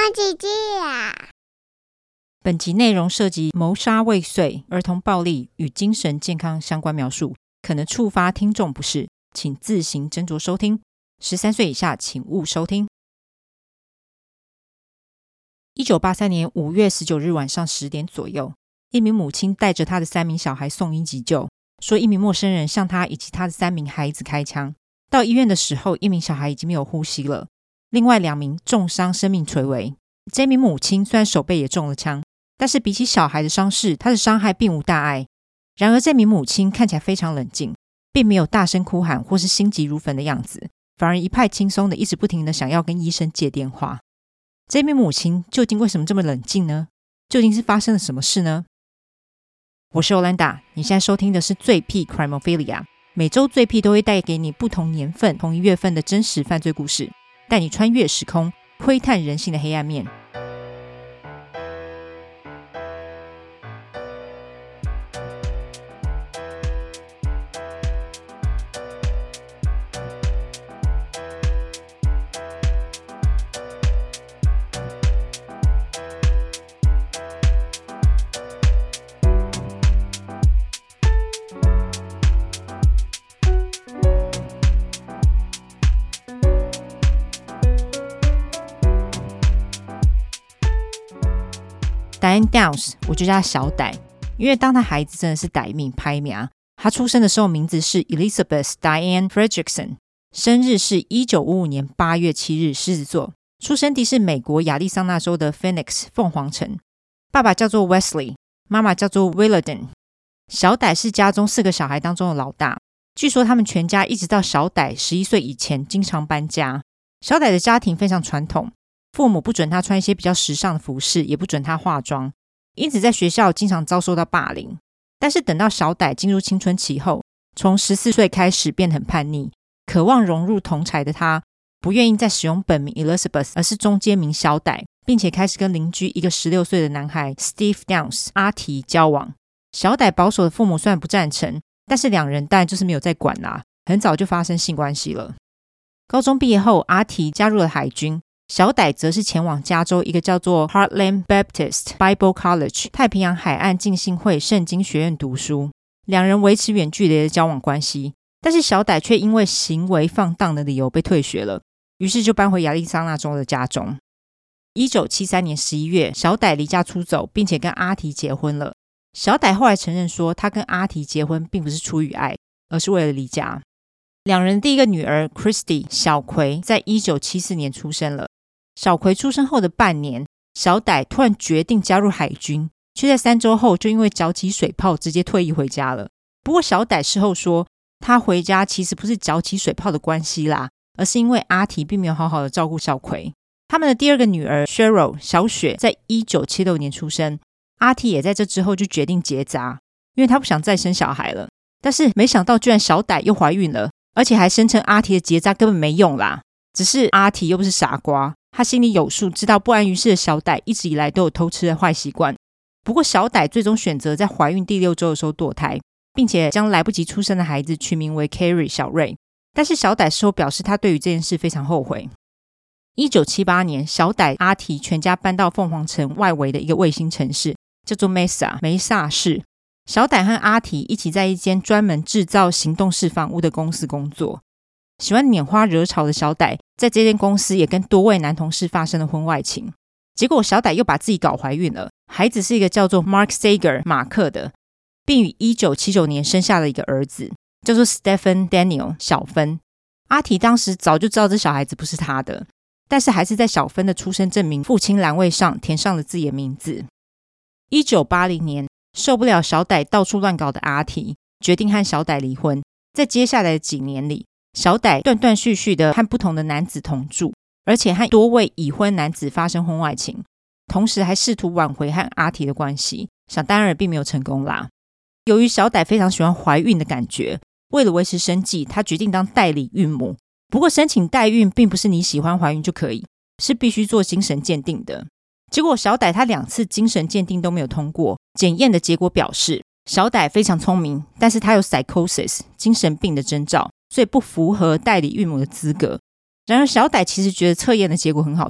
姐姐啊！ 本集内容涉及谋杀未遂、儿童暴力与精神健康相关描述，可能触发听众不适，请自行斟酌收听。13岁以下请勿收听。1983年5月19日晚上10点左右，一名母亲带着她的3名小孩送医急救，说一名陌生人向她以及她的3名孩子开枪。到医院的时候，一名小孩已经没有呼吸了，另外2名重伤，生命垂危。这名母亲虽然手背也中了枪，但是比起小孩的伤势，她的伤害并无大碍。然而这名母亲看起来非常冷静，并没有大声哭喊或是心急如焚的样子，反而一派轻松的一直不停的想要跟医生借电话。这名母亲究竟为什么这么冷静呢？究竟是发生了什么事呢？我是 Olanda， 你现在收听的是罪癖 Crimophilia， 每周罪癖都会带给你不同年份、同一月份的真实犯罪故事，带你穿越时空，窥探人性的黑暗面。Diane Downs， 我就叫他小歹，因为当他孩子真的是歹命拍名。他出生的时候名字是 Elizabeth Diane Fredrickson， 生日是1955年8月7日，狮子座，出生地是美国亚利桑那州的 Phoenix 凤凰城。爸爸叫做 Wesley， 妈妈叫做 Willarden。 小歹是家中4个小孩当中的老大，据说他们全家一直到小歹11岁以前经常搬家。小歹的家庭非常传统，父母不准他穿一些比较时尚的服饰，也不准他化妆，因此在学校经常遭受到霸凌。但是等到小歹进入青春期后，从14岁开始变得很叛逆，渴望融入同侪的他，不愿意再使用本名 Elizabeth， 而是中间名小歹，并且开始跟邻居一个16岁的男孩 Steve Downs 阿提交往。小歹保守的父母虽然不赞成，但是2人当然就是没有在管啦，很早就发生性关系了。高中毕业后，阿提加入了海军，小歹则是前往加州一个叫做 Heartland Baptist Bible College 太平洋海岸浸信会圣经学院读书。2人维持远距离的交往关系，但是小歹却因为行为放荡的理由被退学了，于是就搬回亚利桑那州的家中。1973年11月，小歹离家出走，并且跟阿提结婚了。小歹后来承认说，他跟阿提结婚并不是出于爱，而是为了离家。2人第一个女儿 Christy 小葵在1974年出生了。小葵出生后的半年，小歹突然决定加入海军，却在3周后就因为搅起水泡直接退役回家了。不过小歹事后说，他回家其实不是搅起水泡的关系啦，而是因为阿提并没有好好的照顾小葵。他们的第2个女儿 Cheryl 小雪在1976年出生，阿提也在这之后就决定结扎，因为他不想再生小孩了。但是没想到居然小歹又怀孕了，而且还声称阿提的结扎根本没用啦。只是阿提又不是傻瓜，他心里有数，知道不安于室的小歹一直以来都有偷吃的坏习惯。不过小歹最终选择在怀孕第6周的时候堕胎，并且将来不及出生的孩子取名为 Carrie 小瑞。但是小歹事后表示他对于这件事非常后悔。1978年，小歹阿提全家搬到凤凰城外围的一个卫星城市，叫做梅萨市。小歹和阿提一起在一间专门制造行动式房屋的公司工作。喜欢拈花惹草的小歹在这间公司也跟多位男同事发生了婚外情，结果小歹又把自己搞怀孕了，孩子是一个叫做 Mark Sager 马克的，并于1979年生下了一个儿子，叫做 Stephen Daniel 小芬。阿提当时早就知道这小孩子不是他的，但是还是在小芬的出生证明父亲栏位上填上了自己的名字。1980年，受不了小歹到处乱搞的阿提决定和小歹离婚。在接下来的几年里，小歹断断续续的和不同的男子同住，而且和多位已婚男子发生婚外情，同时还试图挽回和阿提的关系，想当然并没有成功啦。由于小歹非常喜欢怀孕的感觉，为了维持生计，他决定当代理孕母。不过申请代孕并不是你喜欢怀孕就可以，是必须做精神鉴定的。结果小歹他2次精神鉴定都没有通过，检验的结果表示小歹非常聪明，但是他有 psychosis 精神病的征兆，所以不符合代理孕母的资格。然而小歹其实觉得测验的结果很好笑，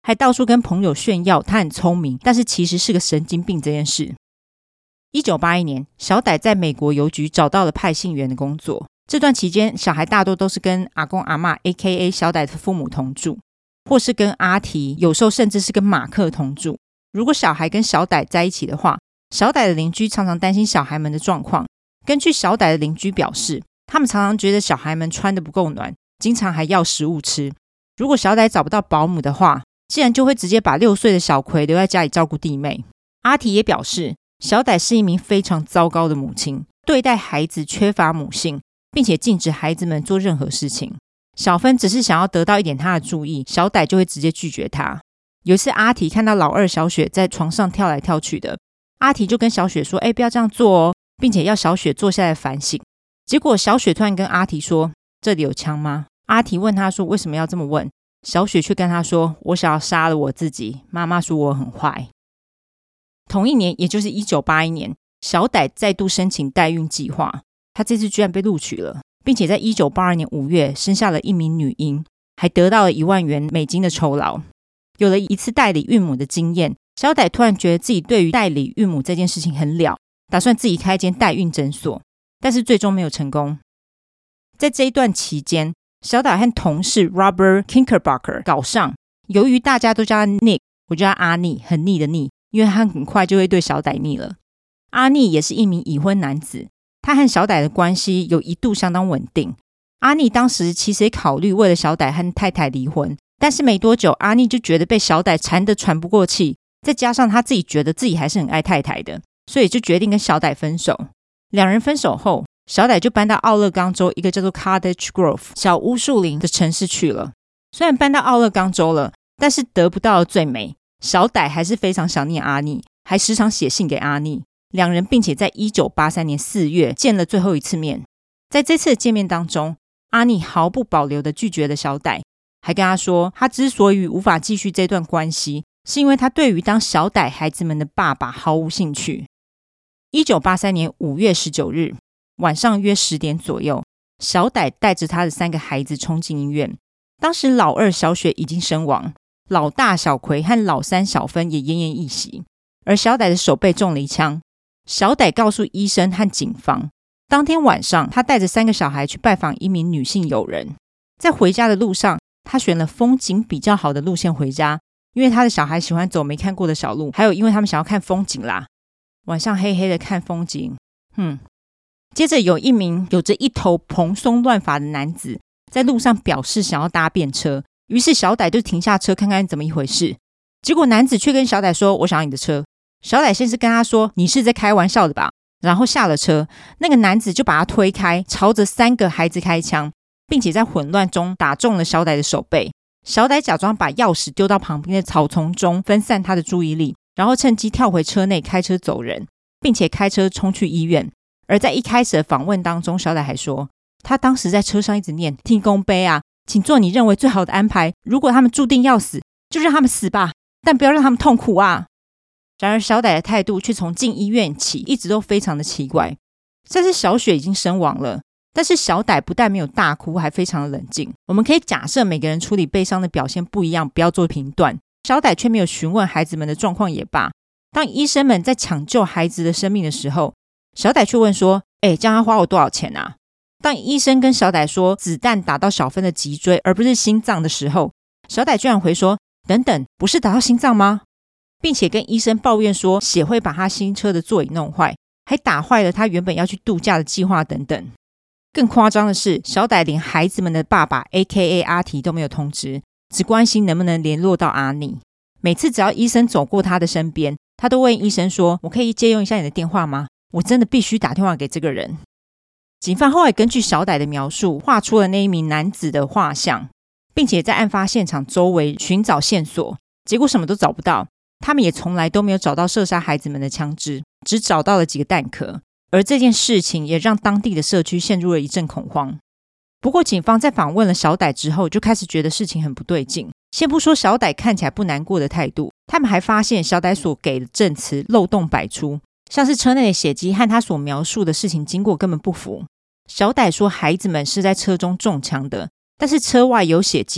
还到处跟朋友炫耀他很聪明，但是其实是个神经病这件事。1981年，小歹在美国邮局找到了派信员的工作。这段期间，小孩大多都是跟阿公阿嬷 AKA 小歹的父母同住，或是跟阿提，有时候甚至是跟马克同住。如果小孩跟小歹在一起的话，小歹的邻居常常担心小孩们的状况。根据小歹的邻居表示，他们常常觉得小孩们穿得不够暖，经常还要食物吃。如果小歹找不到保姆的话，竟然就会直接把6岁的小葵留在家里照顾弟妹。阿提也表示，小歹是一名非常糟糕的母亲，对待孩子缺乏母性，并且禁止孩子们做任何事情。小芬只是想要得到一点他的注意，小歹就会直接拒绝他。有一次，阿提看到老二小雪在床上跳来跳去的，阿提就跟小雪说：“不要这样做哦，并且要小雪坐下来反省。”结果小雪突然跟阿提说：“这里有枪吗？”阿提问他说：“为什么要这么问？”小雪却跟他说：“我想要杀了我自己，妈妈说我很坏。”同一年，也就是1981年，小歹再度申请代孕计划，他这次居然被录取了，并且在1982年5月生下了一名女婴，还得到了1万元美金的酬劳。有了一次代理孕母的经验，小歹突然觉得自己对于代理孕母这件事情很了，打算自己开一间代孕诊所，但是最终没有成功。在这一段期间，小歹和同事 Robert Kinkerbacker 搞上，由于大家都叫他 Nick， 我叫他阿逆，很腻的腻，因为他很快就会对小歹腻了。阿逆也是一名已婚男子，他和小歹的关系有一度相当稳定。阿逆当时其实也考虑为了小歹和太太离婚，但是没多久，阿逆就觉得被小歹缠得喘不过气，再加上他自己觉得自己还是很爱太太的，所以就决定跟小歹分手。两人分手后，小歹就搬到奥勒冈州一个叫做 Cottage Grove 小乌树林的城市去了。虽然搬到奥勒冈州了，但是得不到的最美，小歹还是非常想念阿逆，还时常写信给阿逆。两人并且在1983年4月见了最后一次面。在这次的见面当中，阿逆毫不保留地拒绝了小歹，还跟他说，他之所以无法继续这段关系，是因为他对于当小歹孩子们的爸爸毫无兴趣。1983年5月19日晚上约10点左右，小歹带着他的3个孩子冲进医院。当时老二小雪已经身亡，老大小葵和老三小芬也奄奄一息，而小歹的手背中了一枪。小歹告诉医生和警方，当天晚上他带着3个小孩去拜访一名女性友人。在回家的路上，他选了风景比较好的路线回家，因为他的小孩喜欢走没看过的小路，还有因为他们想要看风景啦。晚上黑黑的看风景，接着有一名有着一头蓬松乱发的男子在路上表示想要搭便车，于是小歹就停下车看看怎么一回事。结果男子却跟小歹说，我想要你的车。小歹先是跟他说，你是在开玩笑的吧，然后下了车。那个男子就把他推开，朝着3个孩子开枪，并且在混乱中打中了小歹的手背。小歹假装把钥匙丢到旁边的草丛中，分散他的注意力，然后趁机跳回车内开车走人，并且开车冲去医院。而在一开始的访问当中，小歹还说，他当时在车上一直念，天公杯啊，请做你认为最好的安排，如果他们注定要死，就让他们死吧，但不要让他们痛苦啊。然而小歹的态度却从进医院起一直都非常的奇怪。这次小雪已经身亡了，但是小歹不但没有大哭，还非常的冷静。我们可以假设每个人处理悲伤的表现不一样，不要做评断。小歹却没有询问孩子们的状况也罢。当医生们在抢救孩子的生命的时候，小歹却问说，这样他花我多少钱啊？当医生跟小歹说子弹打到小芬的脊椎而不是心脏的时候，小歹居然回说，等等，不是打到心脏吗？并且跟医生抱怨说血会把他新车的座椅弄坏，还打坏了他原本要去度假的计划等等。更夸张的是，小歹连孩子们的爸爸 AKA 阿提都没有通知，只关心能不能联络到阿逆。每次只要医生走过他的身边，他都问医生说，我可以借用一下你的电话吗？我真的必须打电话给这个人。警方后来根据小歹的描述画出了那一名男子的画像，并且在案发现场周围寻找线索，结果什么都找不到。他们也从来都没有找到射杀孩子们的枪支，只找到了几个弹壳。而这件事情也让当地的社区陷入了一阵恐慌。不过警方在访问了小歹之后，就开始觉得事情很不对劲。先不说小歹看起来不难过的态度，他们还发现小歹所给的证词漏洞百出，像是车内的血迹和他所描述的事情经过根本不符。小歹说孩子们是在车中中枪的，但是车外有血迹，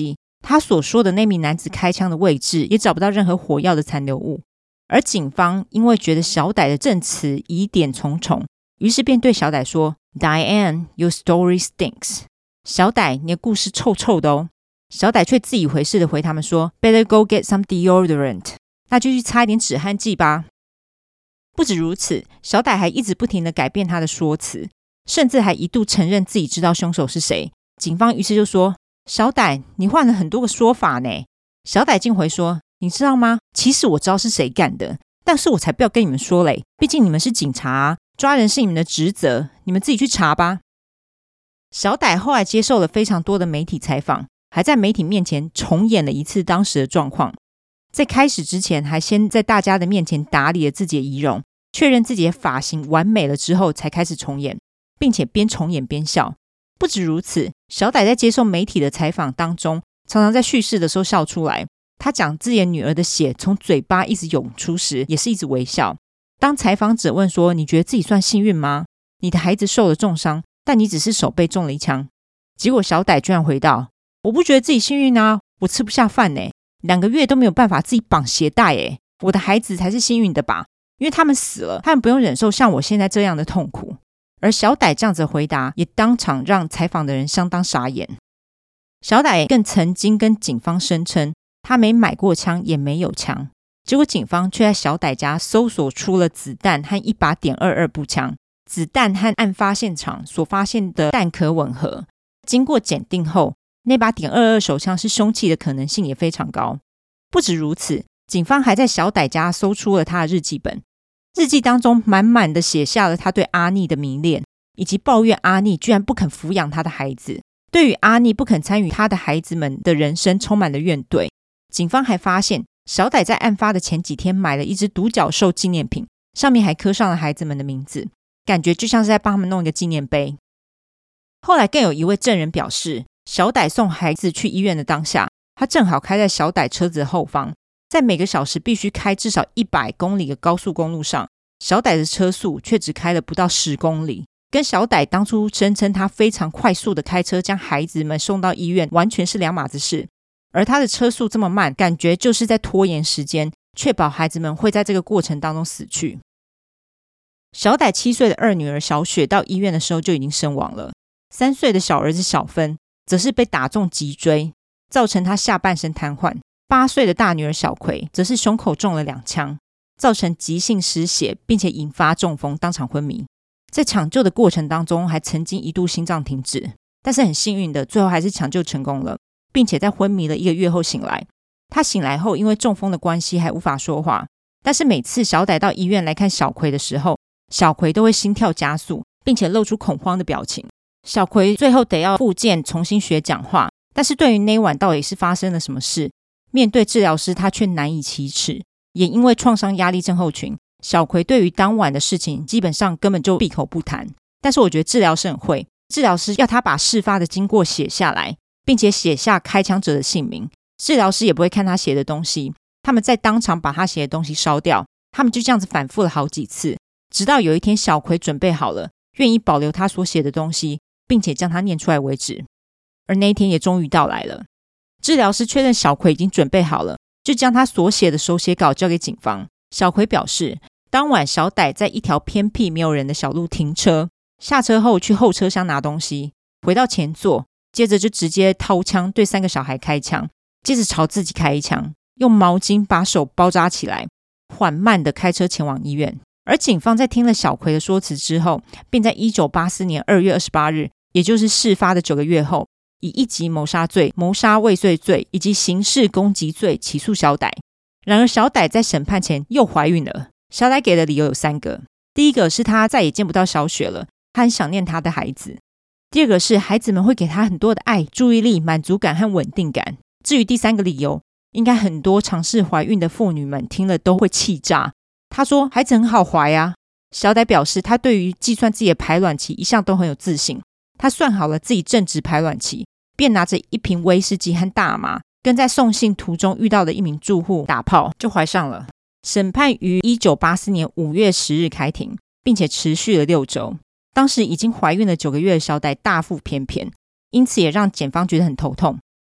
他所说的那名男子开枪的位置也找不到任何火药的残留物。而警方因为觉得小歹的证词疑点重重，于是便对小歹说 Diane, your story stinks。 小歹，你的故事臭臭的哦。小歹却自以为是的回他们说 Better go get some deodorant， 那就去擦一点止汗剂吧。不止如此，小歹还一直不停的改变他的说辞，甚至还一度承认自己知道凶手是谁。警方于是就说，小歹，你换了很多个说法呢。小歹竟回说，你知道吗？其实我知道是谁干的，但是我才不要跟你们说嘞，毕竟你们是警察啊，抓人是你们的职责，你们自己去查吧。小歹后来接受了非常多的媒体采访，还在媒体面前重演了一次当时的状况。在开始之前，还先在大家的面前打理了自己的仪容，确认自己的发型完美了之后，才开始重演，并且边重演边笑。不止如此，小歹在接受媒体的采访当中，常常在叙事的时候笑出来。他讲自己的女儿的血从嘴巴一直涌出时，也是一直微笑。当采访者问说，你觉得自己算幸运吗？你的孩子受了重伤，但你只是手被中了一枪。结果小歹居然回道，我不觉得自己幸运啊，我吃不下饭呢，2个月都没有办法自己绑鞋带耶，我的孩子才是幸运的吧，因为他们死了，他们不用忍受像我现在这样的痛苦。而小歹这样子的回答也当场让采访的人相当傻眼。小歹更曾经跟警方声称他没买过枪也没有枪，结果警方却在小歹家搜索出了子弹和一把.22步枪，子弹和案发现场所发现的弹壳吻合，经过检定后，那把.22手枪是凶器的可能性也非常高。不止如此，警方还在小歹家搜出了他的日记本，日记当中满满的写下了他对阿妮的迷恋，以及抱怨阿妮居然不肯抚养他的孩子，对于阿妮不肯参与他的孩子们的人生充满了怨怼。警方还发现小歹在案发的前几天买了一只独角兽纪念品，上面还刻上了孩子们的名字，感觉就像是在帮他们弄一个纪念碑。后来更有一位证人表示，小歹送孩子去医院的当下，他正好开在小歹车子的后方，在每个小时必须开至少100公里的高速公路上，小歹的车速却只开了不到10公里，跟小歹当初声称他非常快速的开车将孩子们送到医院完全是两码子事。而他的车速这么慢，感觉就是在拖延时间，确保孩子们会在这个过程当中死去。小歹7岁的二女儿小雪到医院的时候就已经身亡了，3岁的小儿子小芬则是被打中脊椎，造成他下半身瘫痪。8岁的大女儿小葵则是胸口中了2枪，造成急性失血，并且引发中风，当场昏迷。在抢救的过程当中，还曾经一度心脏停止，但是很幸运的，最后还是抢救成功了，并且在昏迷了1个月后醒来。他醒来后因为中风的关系还无法说话，但是每次小歹到医院来看小葵的时候，小葵都会心跳加速，并且露出恐慌的表情。小葵最后得要复健重新学讲话，但是对于那晚到底是发生了什么事，面对治疗师他却难以启齿。也因为创伤压力症候群，小葵对于当晚的事情基本上根本就闭口不谈。但是我觉得治疗师很会，治疗师要他把事发的经过写下来，并且写下开枪者的姓名。治疗师也不会看他写的东西，他们在当场把他写的东西烧掉。他们就这样子反复了好几次，直到有一天小葵准备好了，愿意保留他所写的东西，并且将它念出来为止。而那一天也终于到来了，治疗师确认小葵已经准备好了，就将他所写的手写稿交给警方。小葵表示，当晚小歹在一条偏僻没有人的小路停车，下车后去后车厢拿东西，回到前座，接着就直接掏枪对3个小孩开枪，接着朝自己开一枪，用毛巾把手包扎起来，缓慢地开车前往医院。而警方在听了小葵的说辞之后，并在1984年2月28日，也就是事发的9个月后，以1级谋杀罪、谋杀未遂罪以及刑事攻击罪起诉小歹。然而小歹在审判前又怀孕了。小歹给的理由有3个，第一个是他再也见不到小雪了，他很想念他的孩子。第二个是孩子们会给他很多的爱、注意力、满足感和稳定感。至于第3个理由，应该很多尝试怀孕的妇女们听了都会气炸。他说孩子很好怀啊。小歹表示他对于计算自己的排卵期一向都很有自信，他算好了自己正值排卵期，便拿着1瓶威士忌和大麻，跟在送信途中遇到的一名住户打炮，就怀上了。审判于1984年5月10日开庭，并且持续了6周。当时已经怀孕了9个月的小歹大腹翩翩，因此也让检方觉得很头痛。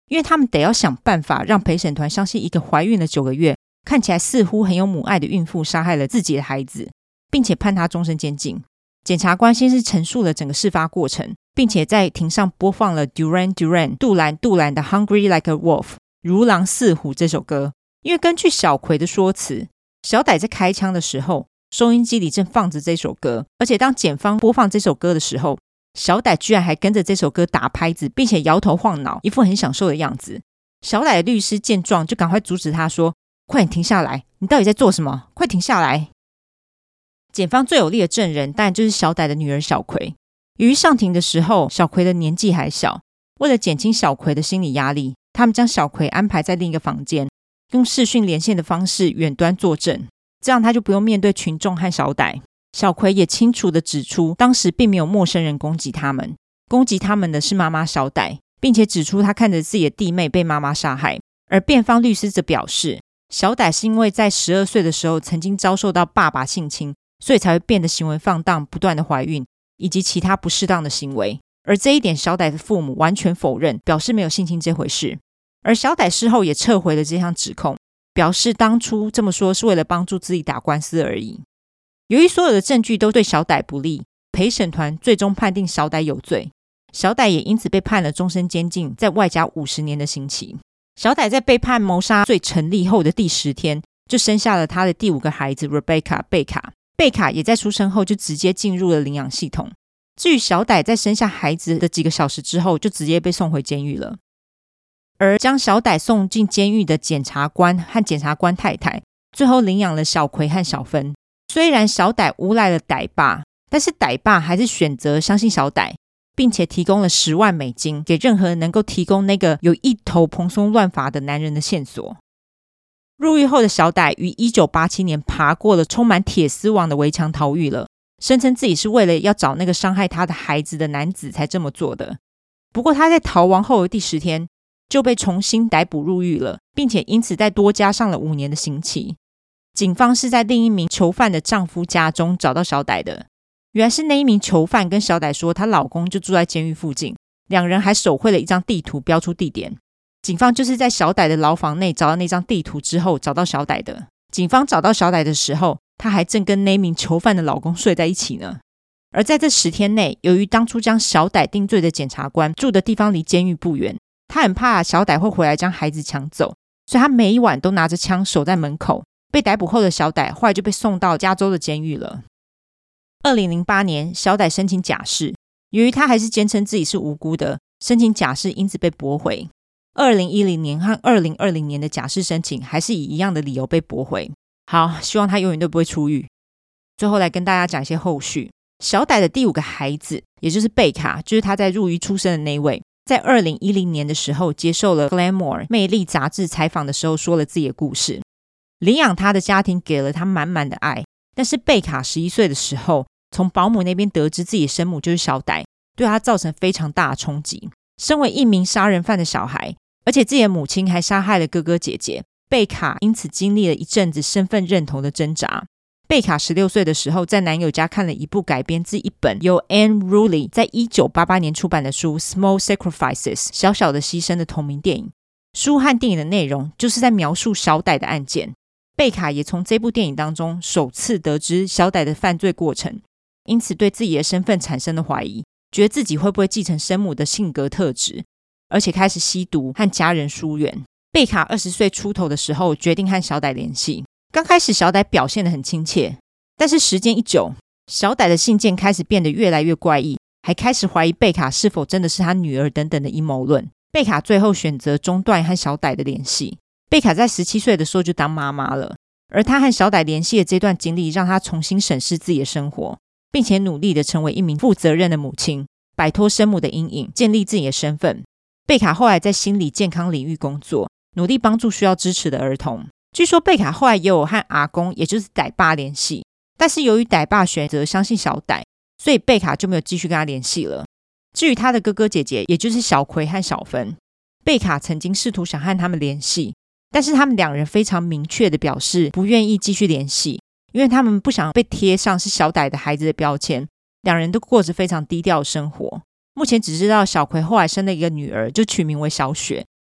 因为他们得要想办法让陪审团相信一个怀孕了9个月看起来似乎很有母爱的孕妇杀害了自己的孩子，并且判她终身监禁。检察官先是陈述了整个事发过程，并且在庭上播放了 Duran Duran 杜兰的 Hungry Like a Wolf 如狼似虎这首歌。因为根据小葵的说辞，小歹在开枪的时候收音机里正放着这首歌，而且当检方播放这首歌的时候，小歹居然还跟着这首歌打拍子，并且摇头晃脑，一副很享受的样子。小歹的律师见状就赶快阻止他说，快点停下来，你到底在做什么？快停下来。检方最有力的证人当然就是小歹的女儿小葵。由于上庭的时候小葵的年纪还小，为了减轻小葵的心理压力，他们将小葵安排在另一个房间，用视讯连线的方式远端作证，这样他就不用面对群众和小歹。小葵也清楚地指出，当时并没有陌生人攻击他们，攻击他们的是妈妈小歹，并且指出他看着自己的弟妹被妈妈杀害。而辩方律师则表示，小歹是因为在12岁的时候曾经遭受到爸爸性侵，所以才会变得行为放荡，不断的怀孕以及其他不适当的行为。而这一点小歹的父母完全否认，表示没有性侵这回事。而小歹事后也撤回了这项指控，表示当初这么说是为了帮助自己打官司而已。由于所有的证据都对小歹不利，陪审团最终判定小歹有罪，小歹也因此被判了终身监禁，再外加50年的刑期。小歹在被判谋杀罪成立后的第10天，就生下了他的第5个孩子 Rebecca 贝卡也在出生后就直接进入了领养系统。至于小歹在生下孩子的几个小时之后，就直接被送回监狱了。而将小歹送进监狱的检察官和检察官太太，最后领养了小葵和小芬。虽然小歹诬赖了歹爸，但是歹爸还是选择相信小歹，并且提供了$10万给任何能够提供那个有一头蓬松乱发的男人的线索。入狱后的小歹于1987年爬过了充满铁丝网的围墙逃狱了，声称自己是为了要找那个伤害他的孩子的男子才这么做的。不过他在逃亡后的第10天就被重新逮捕入狱了，并且因此再多加上了5年的刑期。警方是在另一名囚犯的丈夫家中找到小歹的。原来是那一名囚犯跟小歹说她老公就住在监狱附近，两人还手绘了一张地图标出地点。警方就是在小歹的牢房内找到那张地图之后找到小歹的。警方找到小歹的时候，他还正跟那名囚犯的老公睡在一起呢。而在这10天内，由于当初将小歹定罪的检察官住的地方离监狱不远，他很怕小歹会回来将孩子抢走，所以他每一晚都拿着枪守在门口。被逮捕后的小歹后来就被送到加州的监狱了。2008年，小歹申请假释，由于他还是坚称自己是无辜的，申请假释因此被驳回。2010年和2020年的假释申请还是以一样的理由被驳回。好，希望他永远都不会出狱。最后来跟大家讲一些后续。小歹的第5个孩子，也就是贝卡，就是他在入狱出生的那位，在2010年的时候接受了 Glamour 魅力杂志采访的时候说了自己的故事。领养他的家庭给了他满满的爱，但是贝卡11岁的时候，从保姆那边得知自己的生母就是小歹，对他造成非常大的冲击。身为一名杀人犯的小孩，而且自己的母亲还杀害了哥哥姐姐，贝卡因此经历了一阵子身份认同的挣扎。贝卡16岁的时候，在男友家看了一部改编自一本由 Anne Ruley 在1988年出版的书 Small Sacrifices 小小的牺牲的同名电影。书和电影的内容就是在描述小歹的案件。贝卡也从这部电影当中首次得知小歹的犯罪过程，因此对自己的身份产生了怀疑，觉得自己会不会继承生母的性格特质，而且开始吸毒和家人疏远。贝卡20岁出头的时候决定和小歹联系。刚开始小歹表现得很亲切，但是时间一久，小歹的信件开始变得越来越怪异，还开始怀疑贝卡是否真的是他女儿等等的阴谋论。贝卡最后选择中断和小歹的联系。贝卡在17岁的时候就当妈妈了，而他和小歹联系的这段经历让他重新审视自己的生活，并且努力的成为一名负责任的母亲，摆脱生母的阴影，建立自己的身份。贝卡后来在心理健康领域工作，努力帮助需要支持的儿童。据说贝卡后来也有和阿公，也就是歹爸联系，但是由于歹爸选择相信小歹，所以贝卡就没有继续跟他联系了。至于他的哥哥姐姐，也就是小葵和小芬，贝卡曾经试图想和他们联系，但是他们两人非常明确的表示不愿意继续联系，因为他们不想被贴上是小歹的孩子的标签。两人都过着非常低调的生活。目前只知道小葵后来生了一个女儿，就取名为小雪，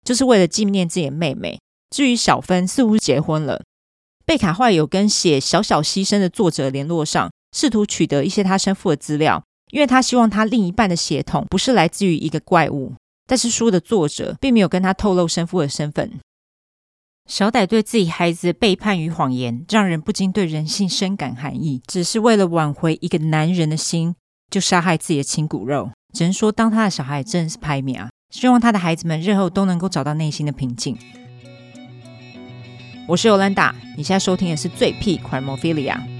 就是为了纪念自己的妹妹。至于小芬，似乎结婚了。贝卡后来有跟写《小小牺牲》的作者联络上，试图取得一些他生父的资料，因为他希望他另一半的血统不是来自于一个怪物。但是书的作者并没有跟他透露生父的身份。小歹对自己孩子的背叛与谎言，让人不禁对人性深感寒意。只是为了挽回一个男人的心，就杀害自己的亲骨肉。只能说当他的小孩真的是拍命啊！希望他的孩子们日后都能够找到内心的平静。我是Yolanda，你现在收听的是最屁 Crimophilia。